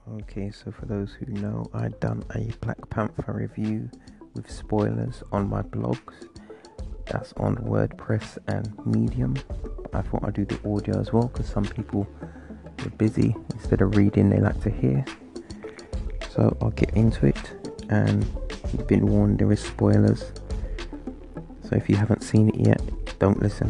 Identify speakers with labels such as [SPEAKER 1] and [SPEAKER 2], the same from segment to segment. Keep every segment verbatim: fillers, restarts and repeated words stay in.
[SPEAKER 1] Okay, so for those who know, I'd done a Black Panther review with spoilers on my blogs. That's on WordPress and Medium. I thought I'd do the audio as well because some people are busy. Instead of reading, they like to hear. So I'll get into it. And you've been warned, there is spoilers. So if you haven't seen it yet, don't listen.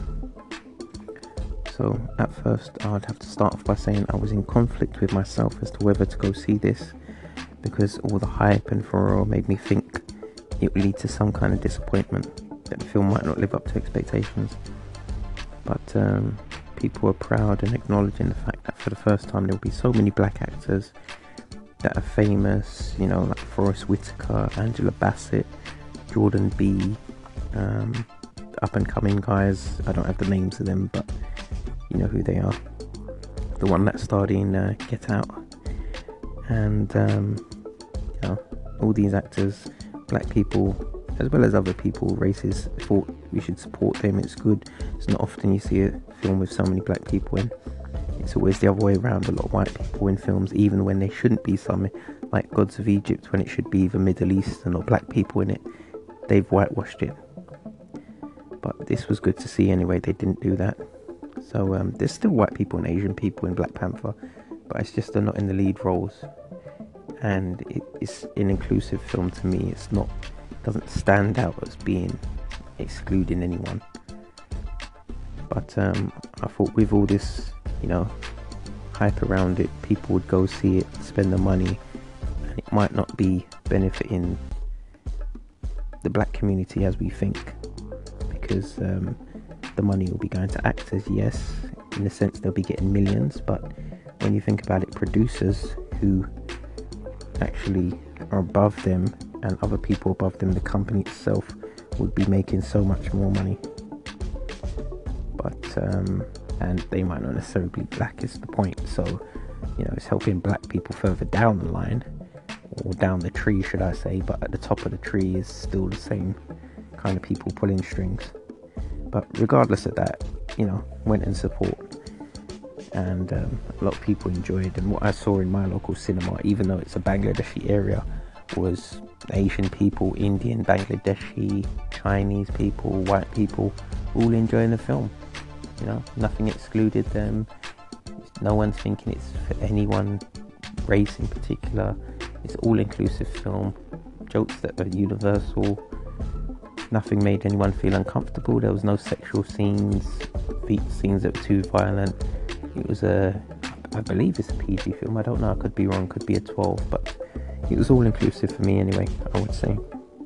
[SPEAKER 1] So at first, I'd have to start off by saying I was in conflict with myself as to whether to go see this, because all the hype and furore made me think it would lead to some kind of disappointment, that the film might not live up to expectations. But um, people were proud and acknowledging the fact that for the first time there will be so many black actors that are famous, you know, like Forest Whitaker, Angela Bassett, Jordan B, um, up and coming guys. I don't have the names of them, but you know who they are. The one that starred in uh, Get Out. And um, you know, all these actors, black people as well as other people, races, thought we should support them. It's good. It's not often you see a film with so many black people in. It's always the other way around, a lot of white people in films, even when they shouldn't be. Some, like Gods of Egypt, when it should be either Middle Eastern or black people in it, they've whitewashed it. But this was good to see anyway, they didn't do that. So um, there's still white people and Asian people in Black Panther, but it's just they're not in the lead roles. And it, it's an inclusive film to me. It's not, doesn't stand out as being excluding anyone. But um, I thought with all this, you know, hype around it, people would go see it, spend the money, and it might not be benefiting the black community as we think, because um, the money will be going to actors, yes, in a sense they'll be getting millions, but when you think about it, producers who actually are above them and other people above them, the company itself, would be making so much more money. But um, and they might not necessarily be black is the point, so you know, it's helping black people further down the line, or down the tree should I say, but at the top of the tree is still the same kind of people pulling strings. But regardless of that, you know, went in support, and um, a lot of people enjoyed. And what I saw in my local cinema, even though it's a Bangladeshi area, was Asian people, Indian, Bangladeshi, Chinese people, white people, all enjoying the film. You know, nothing excluded them. No one's thinking it's for any one race in particular. It's all inclusive film. Jokes that are universal. Nothing made anyone feel uncomfortable. There was no sexual scenes, scenes that were too violent. It was a, I believe it's a P G film. I don't know. I could be wrong. Could be a twelve, but it was all inclusive for me anyway, I would say.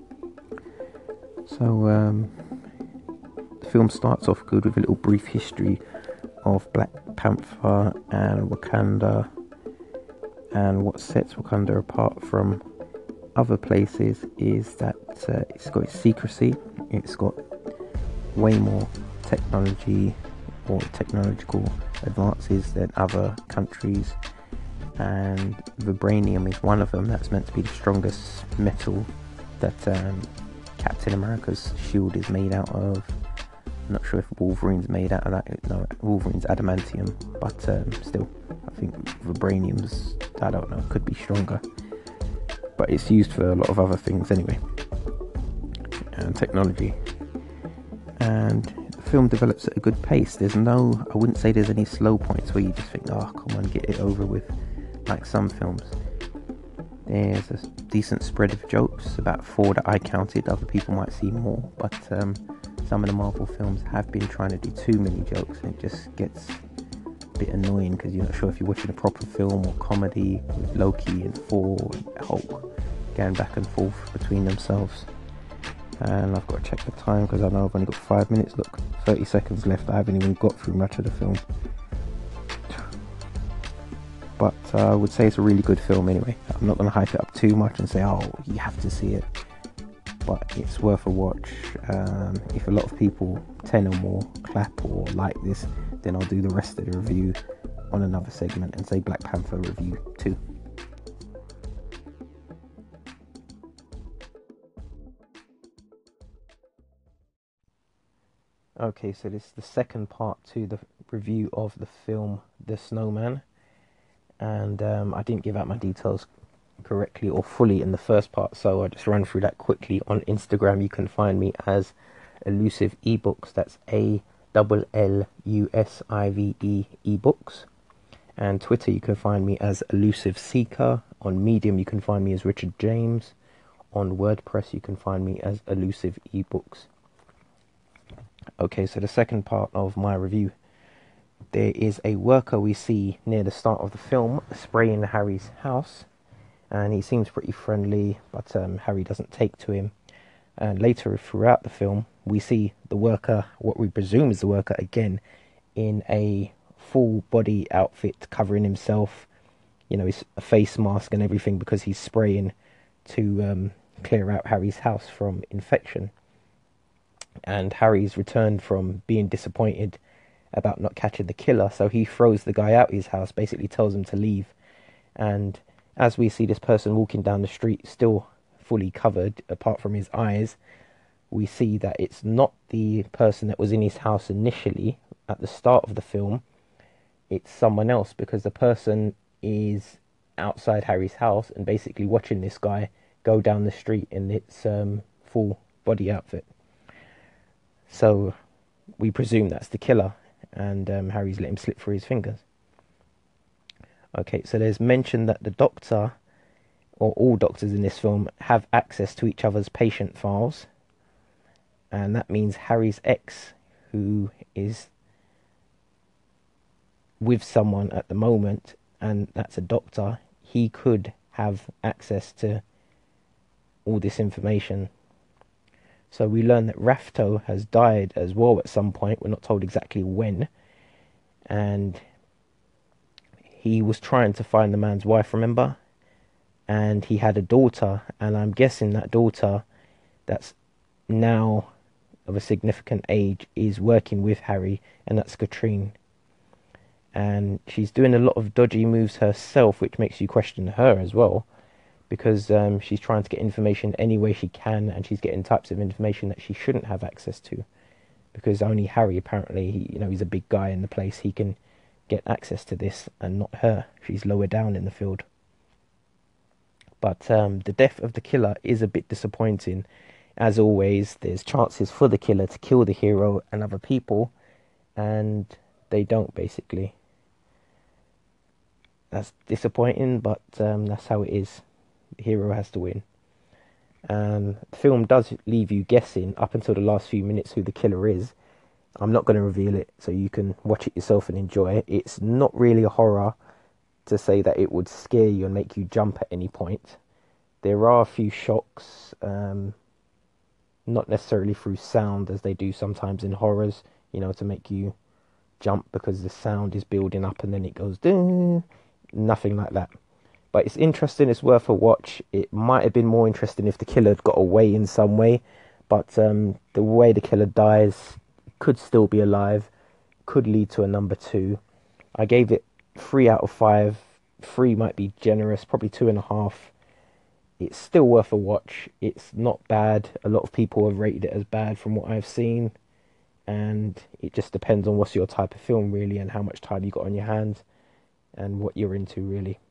[SPEAKER 1] So um, the film starts off good with a little brief history of Black Panther and Wakanda, and what sets Wakanda apart from other places is that uh, it's got its secrecy, it's got way more technology or technological advances than other countries, and vibranium is one of them. That's meant to be the strongest metal that um, Captain America's shield is made out of. I'm not sure if Wolverine's made out of that. No, Wolverine's adamantium, but um, still, I think vibranium's, I don't know, could be stronger. But it's used for a lot of other things anyway, and technology. And the film develops at a good pace. There's no, I wouldn't say there's any slow points where you just think, oh, come on, get it over with, like some films. There's a decent spread of jokes, about four that I counted. Other people might see more, but um, some of the Marvel films have been trying to do too many jokes, and it just gets bit annoying because you're not sure if you're watching a proper film or comedy, with Loki and Thor and Hulk going back and forth between themselves. And I've got to check the time because I know I've only got five minutes. Look, thirty seconds left. I haven't even got through much of the film, but uh, I would say it's a really good film anyway. I'm not going to hype it up too much and say, oh, you have to see it, but it's worth a watch. Um, if a lot of people, ten or more, clap or like this, then I'll do the rest of the review on another segment and say Black Panther review two. Okay, so this is the second part to the review of the film The Snowman. and um, I didn't give out my details correctly or fully in the first part, so I just run through that quickly. On Instagram, you can find me as Elusive eBooks. That's A L L U S I V E eBooks. And Twitter, you can find me as Elusive Seeker. On Medium, you can find me as Richard James. On WordPress, you can find me as Elusive eBooks. Okay, so the second part of my review. There is a worker we see near the start of the film spraying Harry's house, and he seems pretty friendly, but um, Harry doesn't take to him. And later throughout the film, we see the worker, what we presume is the worker again, in a full body outfit covering himself, you know, his face mask and everything, because he's spraying to um, clear out Harry's house from infection. And Harry's returned from being disappointed about not catching the killer, so he throws the guy out his house, basically tells him to leave. And as we see this person walking down the street, still fully covered apart from his eyes, we see that it's not the person that was in his house initially at the start of the film. It's someone else, because the person is outside Harry's house and basically watching this guy go down the street in its um, full body outfit. So we presume that's the killer, and um, Harry's let him slip through his fingers. Okay, so there's mention that the doctor, or all doctors in this film, have access to each other's patient files. And that means Harry's ex, who is with someone at the moment, and that's a doctor, he could have access to all this information. So we learn that Rafto has died as well at some point. We're not told exactly when. And he was trying to find the man's wife, remember? And he had a daughter, and I'm guessing that daughter, that's now of a significant age, is working with Harry, and that's Katrine. And she's doing a lot of dodgy moves herself, which makes you question her as well, because um, she's trying to get information any way she can, and she's getting types of information that she shouldn't have access to, because only Harry, apparently, he, you know, he's a big guy in the place, he can get access to this, and not her. She's lower down in the field. But um, the death of the killer is a bit disappointing. As always, there's chances for the killer to kill the hero and other people, and they don't, basically. That's disappointing, but um, that's how it is. The hero has to win. Um, the film does leave you guessing up until the last few minutes who the killer is. I'm not going to reveal it, so you can watch it yourself and enjoy it. It's not really a horror to say that it would scare you and make you jump at any point. There are a few shocks, um, not necessarily through sound as they do sometimes in horrors, you know, to make you jump because the sound is building up and then it goes ding. Nothing like that. But it's interesting, it's worth a watch. It might have been more interesting if the killer had got away in some way, but um, the way the killer dies could still be alive, could lead to a number two. I gave it three out of five. Three might be generous, probably two and a half. It's still worth a watch. It's not bad. A lot of people have rated it as bad from what I've seen, and it just depends on what's your type of film really, and how much time you got on your hands and what you're into really.